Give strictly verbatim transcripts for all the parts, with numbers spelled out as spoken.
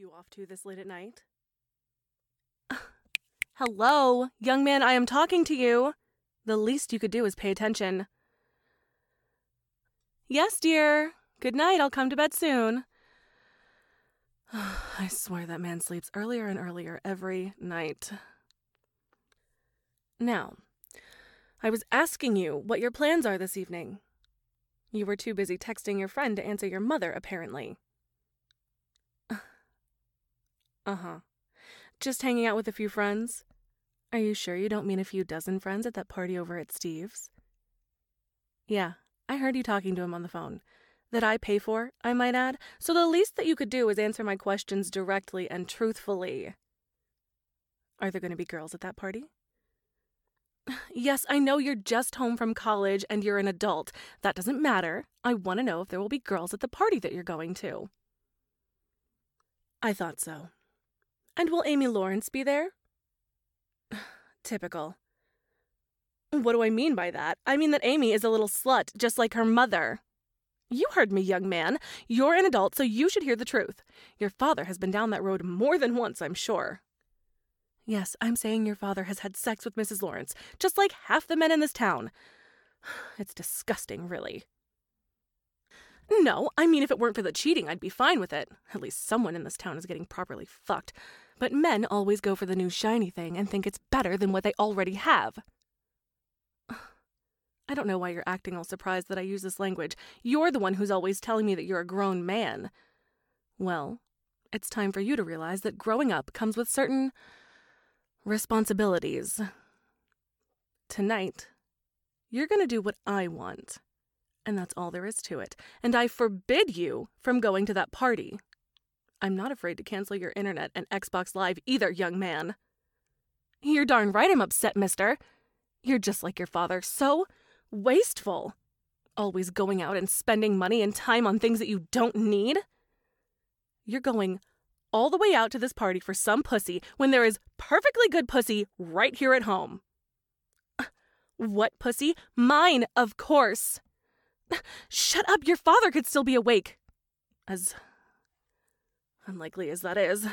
you off to this late at night? Hello, young man, I am talking to you. The least you could do is pay attention. Yes, dear. Good night, I'll come to bed soon. I swear that man sleeps earlier and earlier every night. Now, I was asking you what your plans are this evening. You were too busy texting your friend to answer your mother, apparently. Uh-huh. Just hanging out with a few friends? Are you sure you don't mean a few dozen friends at that party over at Steve's? Yeah, I heard you talking to him on the phone. That I pay for, I might add, so the least that you could do is answer my questions directly and truthfully. Are there going to be girls at that party? Yes, I know you're just home from college and you're an adult. That doesn't matter. I want to know if there will be girls at the party that you're going to. I thought so. And will Amy Lawrence be there? Typical. What do I mean by that? I mean that Amy is a little slut, just like her mother. You heard me, young man. You're an adult, so you should hear the truth. Your father has been down that road more than once, I'm sure. Yes, I'm saying your father has had sex with Missus Lawrence, just like half the men in this town. It's disgusting, really. No, I mean if it weren't for the cheating, I'd be fine with it. At least someone in this town is getting properly fucked. But men always go for the new shiny thing and think it's better than what they already have. I don't know why you're acting all surprised that I use this language. You're the one who's always telling me that you're a grown man. Well, it's time for you to realize that growing up comes with certain responsibilities. Tonight, you're gonna do what I want. And that's all there is to it. And I forbid you from going to that party. I'm not afraid to cancel your internet and Xbox Live either, young man. You're darn right I'm upset, mister. You're just like your father, so wasteful. Always going out and spending money and time on things that you don't need. You're going all the way out to this party for some pussy when there is perfectly good pussy right here at home. What pussy? Mine, of course. Shut up, your father could still be awake. As unlikely as that is.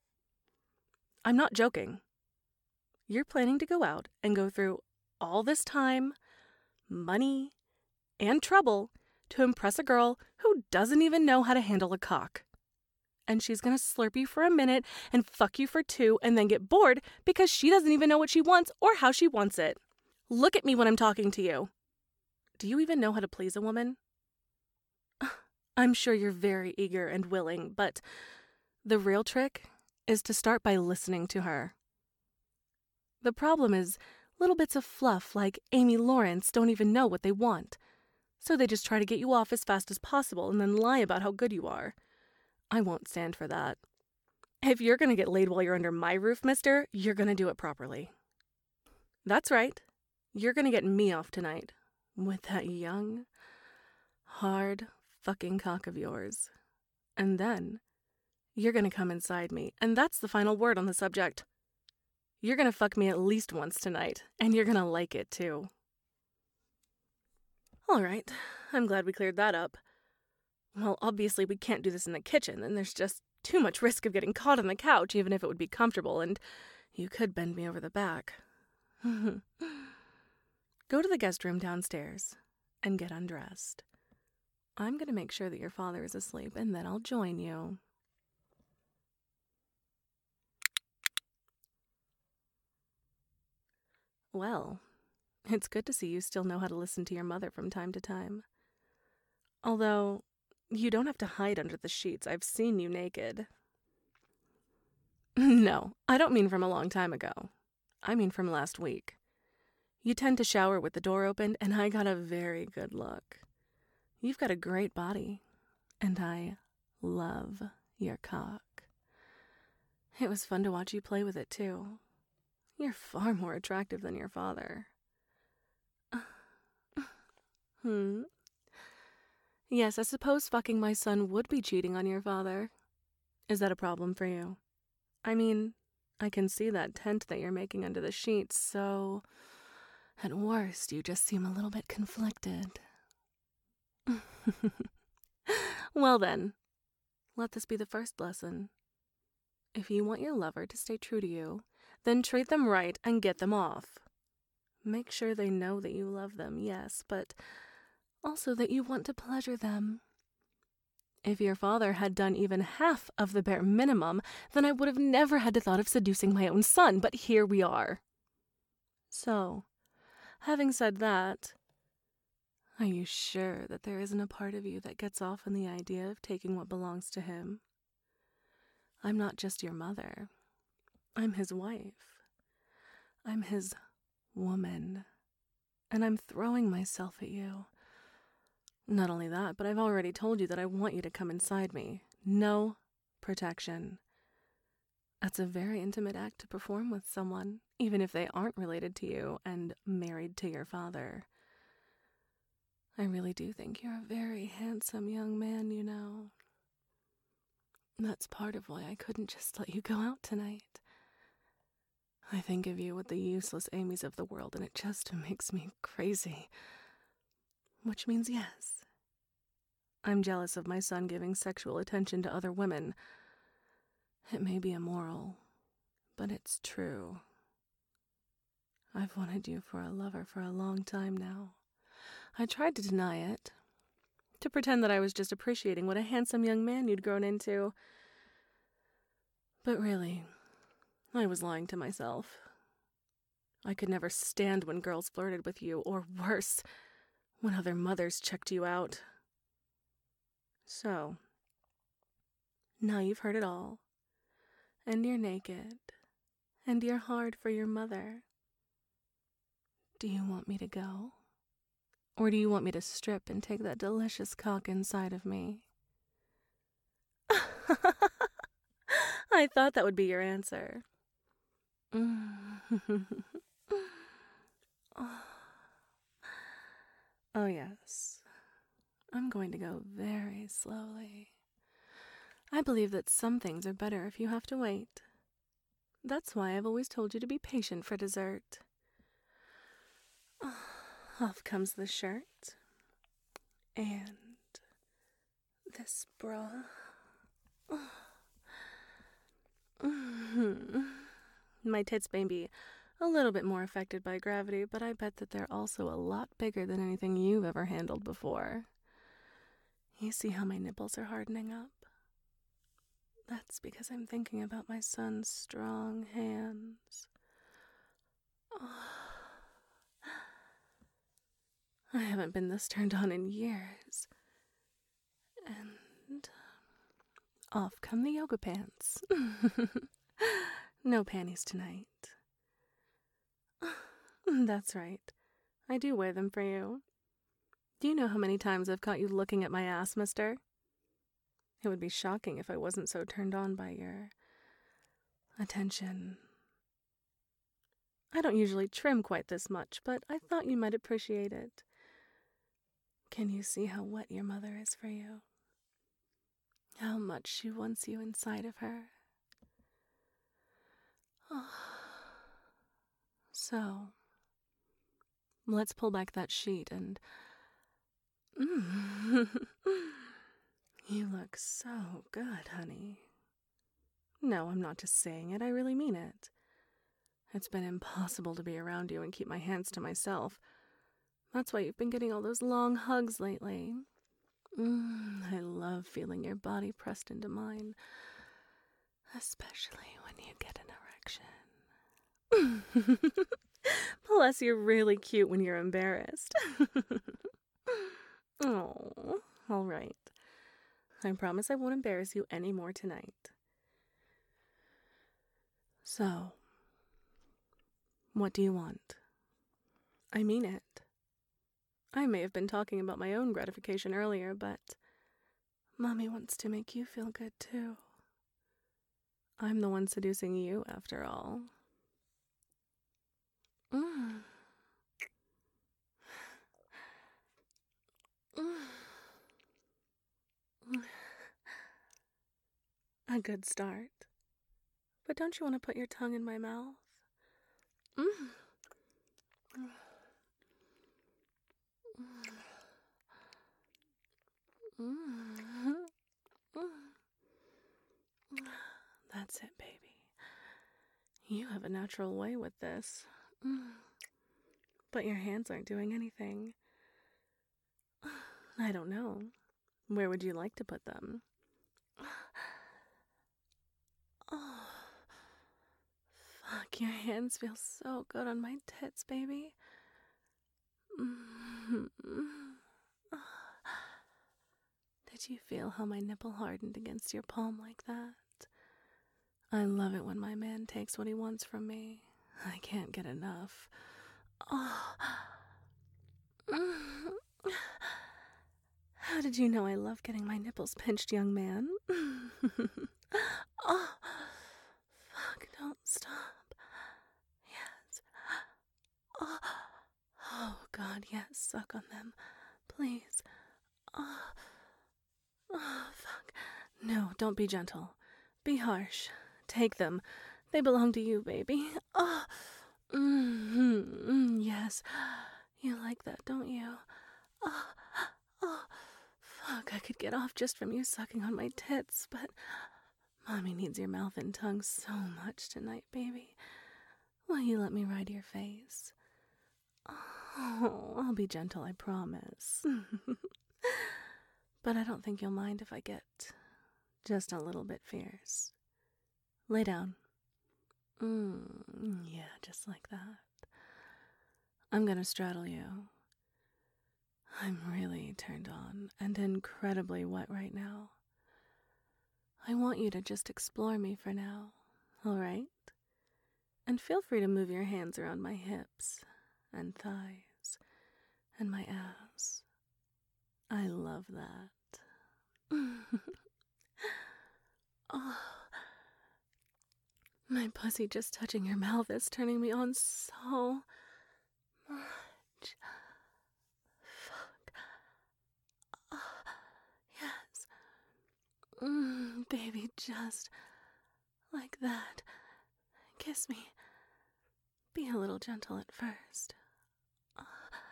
I'm not joking. You're planning to go out and go through all this time, money, and trouble to impress a girl who doesn't even know how to handle a cock. And she's gonna slurp you for a minute and fuck you for two and then get bored because she doesn't even know what she wants or how she wants it. Look at me when I'm talking to you. Do you even know how to please a woman? I'm sure you're very eager and willing, but the real trick is to start by listening to her. The problem is little bits of fluff like Amy Lawrence don't even know what they want, so they just try to get you off as fast as possible and then lie about how good you are. I won't stand for that. If you're gonna get laid while you're under my roof, mister, you're gonna do it properly. That's right. You're gonna get me off tonight. With that young, hard fucking cock of yours. And then, you're gonna come inside me, and that's the final word on the subject. You're gonna fuck me at least once tonight, and you're gonna like it too. Alright, I'm glad we cleared that up. Well, obviously we can't do this in the kitchen, and there's just too much risk of getting caught on the couch, even if it would be comfortable, and you could bend me over the back. Go to the guest room downstairs and get undressed. I'm going to make sure that your father is asleep, and then I'll join you. Well, it's good to see you still know how to listen to your mother from time to time. Although, you don't have to hide under the sheets. I've seen you naked. No, I don't mean from a long time ago. I mean from last week. You tend to shower with the door open, and I got a very good look. You've got a great body, and I love your cock. It was fun to watch you play with it, too. You're far more attractive than your father. Hmm? Yes, I suppose fucking my son would be cheating on your father. Is that a problem for you? I mean, I can see that tent that you're making under the sheets, so at worst, you just seem a little bit conflicted. Well then, let this be the first lesson. If you want your lover to stay true to you, then treat them right and get them off. Make sure they know that you love them, yes, but also that you want to pleasure them. If your father had done even half of the bare minimum, then I would have never had the thought of seducing my own son, but here we are. So, having said that, are you sure that there isn't a part of you that gets off on the idea of taking what belongs to him? I'm not just your mother. I'm his wife. I'm his woman. And I'm throwing myself at you. Not only that, but I've already told you that I want you to come inside me. No protection. That's a very intimate act to perform with someone, even if they aren't related to you and married to your father. I really do think you're a very handsome young man, you know. That's part of why I couldn't just let you go out tonight. I think of you with the useless Amy's of the world, and it just makes me crazy. Which means yes. I'm jealous of my son giving sexual attention to other women. It may be immoral, but it's true. I've wanted you for a lover for a long time now. I tried to deny it, to pretend that I was just appreciating what a handsome young man you'd grown into. But really, I was lying to myself. I could never stand when girls flirted with you, or worse, when other mothers checked you out. So, now you've heard it all, and you're naked, and you're hard for your mother. Do you want me to go? Or do you want me to strip and take that delicious cock inside of me? I thought that would be your answer. Oh, yes. I'm going to go very slowly. I believe that some things are better if you have to wait. That's why I've always told you to be patient for dessert. Off comes the shirt. And this bra. My tits may be a little bit more affected by gravity, but I bet that they're also a lot bigger than anything you've ever handled before. You see how my nipples are hardening up? That's because I'm thinking about my son's strong hands. Oh. I haven't been this turned on in years. And off come the yoga pants. No panties tonight. That's right. I do wear them for you. Do you know how many times I've caught you looking at my ass, mister? It would be shocking if I wasn't so turned on by your attention. I don't usually trim quite this much, but I thought you might appreciate it. Can you see how wet your mother is for you? How much she wants you inside of her? Oh. So, let's pull back that sheet and... Mm. You look so good, honey. No, I'm not just saying it, I really mean it. It's been impossible to be around you and keep my hands to myself. That's why you've been getting all those long hugs lately. Mm, I love feeling your body pressed into mine, especially when you get an erection. Plus, you're really cute when you're embarrassed. Oh, all right. I promise I won't embarrass you any more tonight. So, what do you want? I mean it. I may have been talking about my own gratification earlier, but Mommy wants to make you feel good too. I'm the one seducing you, after all. Mm. A good start. But don't you want to put your tongue in my mouth? Mm. That's it, baby. You have a natural way with this. Mm. But your hands aren't doing anything. I don't know. Where would you like to put them? Oh, fuck, your hands feel so good on my tits, baby. Did you feel how my nipple hardened against your palm like that? I love it when my man takes what he wants from me. I can't get enough. Oh. How did you know I love getting my nipples pinched, young man? Oh, fuck, don't stop. Yes. Oh, oh God, yes, suck on them, please. Oh, oh, fuck. No, don't be gentle. Be harsh. Take them. They belong to you, baby. Oh, mm-hmm. Yes. You like that, don't you? Oh, oh, fuck, I could get off just from you sucking on my tits, but Mommy needs your mouth and tongue so much tonight, baby. Will you let me ride your face? Oh, I'll be gentle, I promise. But I don't think you'll mind if I get just a little bit fierce. Lay down. Mm, yeah, just like that. I'm gonna straddle you. I'm really turned on and incredibly wet right now. I want you to just explore me for now, all right? And feel free to move your hands around my hips and thighs and my ass. I love that. Oh, my pussy just touching your mouth is turning me on so much. Fuck. Oh, yes. Mm, baby, just like that. Kiss me. Be a little gentle at first. Oh.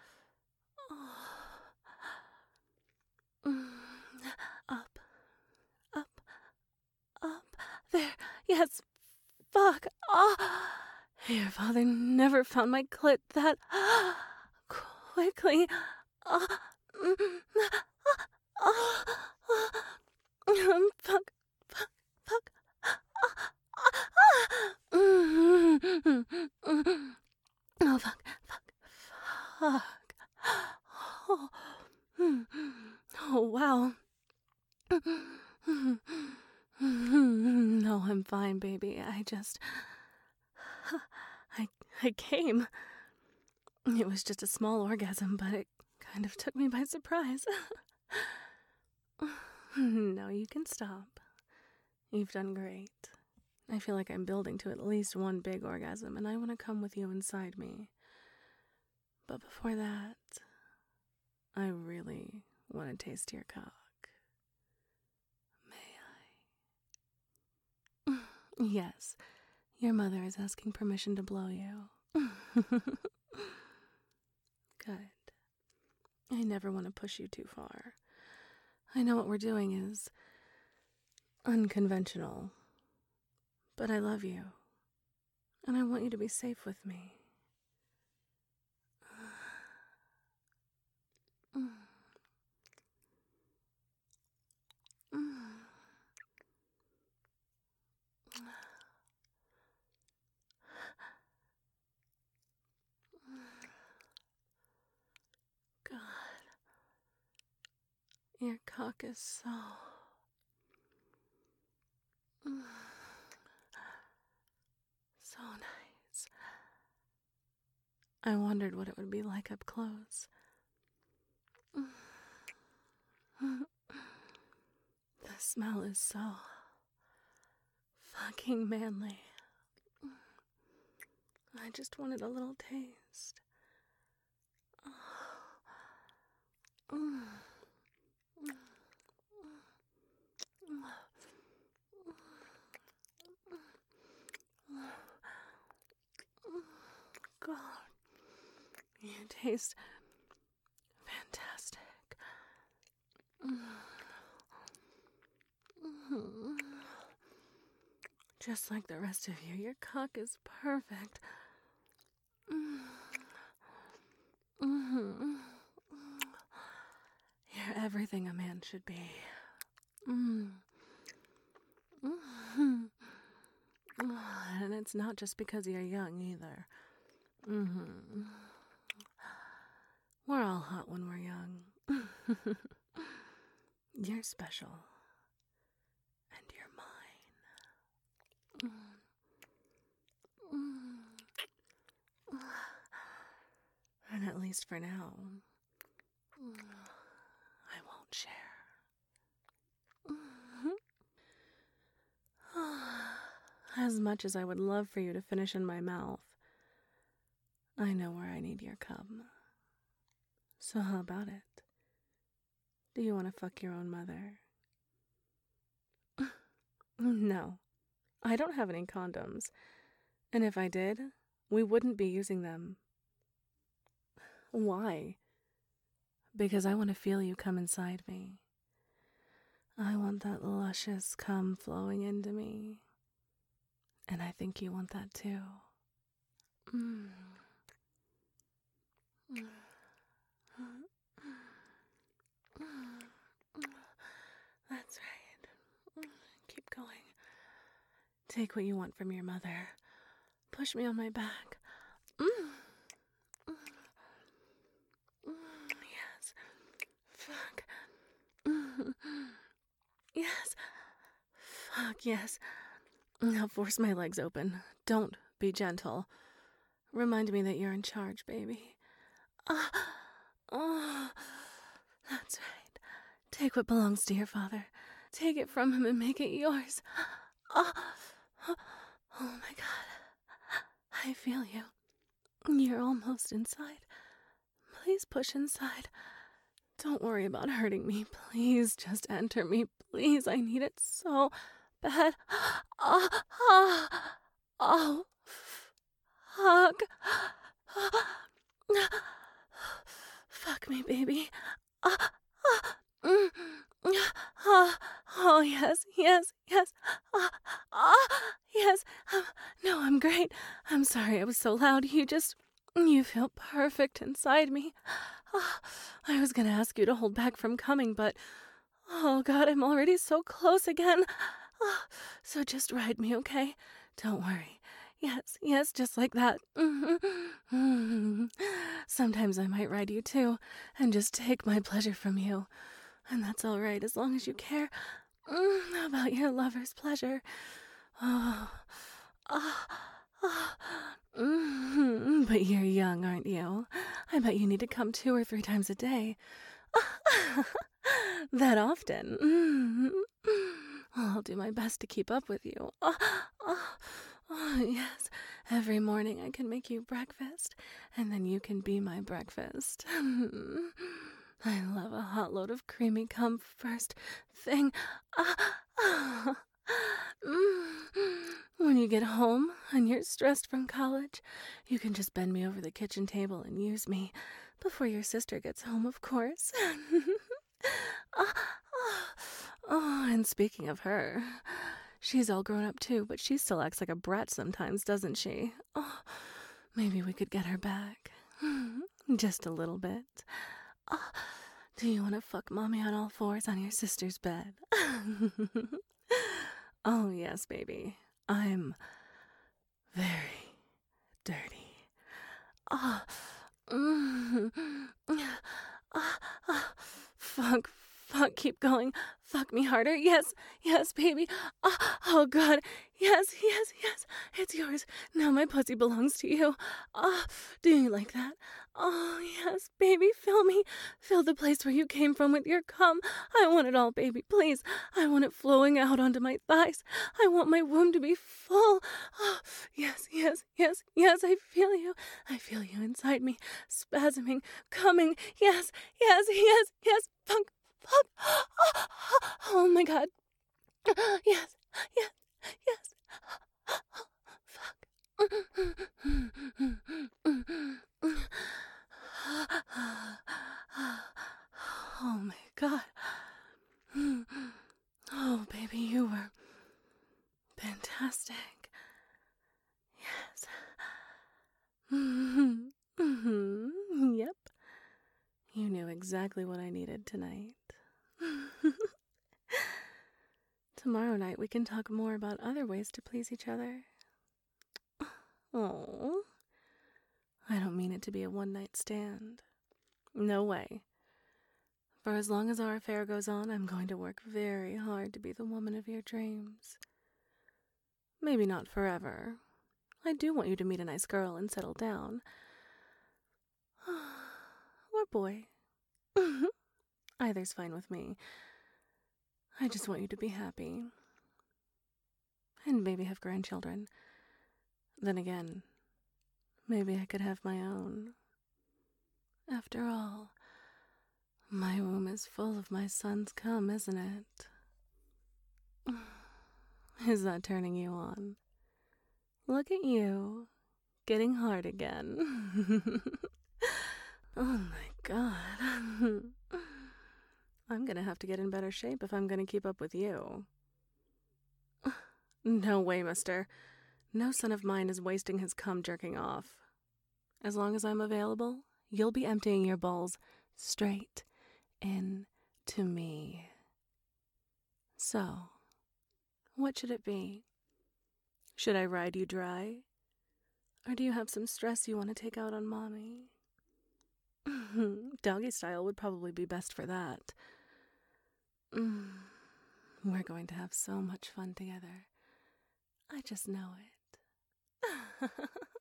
Mm. Up. Up. Up. There. Yes. Fuck. Oh. Your father never found my clit that quickly. Oh. Oh. Oh. Fuck. Fuck. Fuck. Oh, fuck. Fuck. Fuck. Oh. Oh, wow. No, I'm fine, baby. I just... I, I came. It was just a small orgasm, but it kind of took me by surprise. No, you can stop. You've done great. I feel like I'm building to at least one big orgasm, and I want to come with you inside me. But before that, I really want to taste your cock. May I? Yes, your mother is asking permission to blow you. Good. I never want to push you too far. I know what we're doing is unconventional, but I love you, and I want you to be safe with me. God, your cock is so... so nice. I wondered what it would be like up close. The smell is so fucking manly. I just wanted a little taste. God, you taste fantastic. just like the rest of you. Your cock is perfect. Mm-hmm. You're everything a man should be. Mm. Mm-hmm. And it's not just because you're young either. Mm-hmm. We're all hot when we're young. You're special. And you're mine. Mm. And at least for now, I won't share. As much as I would love for you to finish in my mouth, I know where I need your cum. So how about it? Do you want to fuck your own mother? No, I don't have any condoms. And if I did, we wouldn't be using them. Why? Because I want to feel you come inside me. I want that luscious cum flowing into me. And I think you want that too. Mm. That's right. Keep going. Take what you want from your mother. Push me on my back. Mm. Mm. Yes. Fuck. Mm. Yes. Fuck, yes. Now force my legs open. Don't be gentle. Remind me that you're in charge, baby. Ah. Oh. That's right. Take what belongs to your father. Take it from him and make it yours. Oh, oh my God. I feel you. You're almost inside. Please push inside. Don't worry about hurting me. Please just enter me. Please, I need it so bad. Oh, oh, oh fuck. Fuck me, baby. Oh, oh, oh, oh, yes, yes, yes. Oh, oh, yes. Um, no, I'm great. I'm sorry I was so loud. You just, you feel perfect inside me. Oh, I was gonna ask you to hold back from coming, but, oh God, I'm already so close again. Oh, so just ride me, okay? Don't worry. Yes, yes, just like that. Mm-hmm. Sometimes I might ride you too, and just take my pleasure from you. And that's all right, as long as you care mm, about your lover's pleasure. Oh, oh, oh. Mm-hmm. But you're young, aren't you? I bet you need to come two or three times a day. That often. Mm-hmm. I'll do my best to keep up with you. Oh, oh, oh, yes. Every morning I can make you breakfast, and then you can be my breakfast. I love a hot load of creamy cum first thing. Ah, ah. When you get home and you're stressed from college, you can just bend me over the kitchen table and use me. Before your sister gets home, of course. oh, oh, oh, and speaking of her, she's all grown up too, but she still acts like a brat sometimes, doesn't she? Oh, maybe we could get her back. Just a little bit. Oh, do you want to fuck mommy on all fours on your sister's bed? Oh, yes, baby. I'm very dirty. Ah, oh, mm, ah, ah, fuck, fuck, keep going. Fuck me harder. Yes, yes, baby. Ah, oh, God. Yes, yes, yes. It's yours. Now my pussy belongs to you. Ah, do you like that? Oh, yes, baby. Fill me. Fill the place where you came from with your cum. I want it all, baby. Please. I want it flowing out onto my thighs. I want my womb to be full. Oh, yes, yes, yes, yes. I feel you. I feel you inside me. Spasming. Coming. Yes, yes, yes, yes. Fuck. Fuck. Oh, oh my God. Yes, yes, yes. Fuck. Oh my God. Oh, baby, you were fantastic. fantastic. Yes. Mm-hmm. Mm-hmm. Yep. You knew exactly what I needed tonight. Tomorrow night we can talk more about other ways to please each other. Oh, I don't mean it to be a one-night stand. No way. For as long as our affair goes on, I'm going to work very hard to be the woman of your dreams. Maybe not forever. I do want you to meet a nice girl and settle down. Or boy. Either's fine with me. I just want you to be happy. And maybe have grandchildren. Then again, maybe I could have my own. After all, my womb is full of my son's cum, isn't it? Is that turning you on? Look at you, getting hard again. Oh my god. I'm gonna have to get in better shape if I'm gonna keep up with you. No way, mister. No son of mine is wasting his cum jerking off. As long as I'm available, you'll be emptying your balls straight into me. So, what should it be? Should I ride you dry? Or do you have some stress you want to take out on Mommy? Doggy style would probably be best for that. We're going to have so much fun together. I just know it.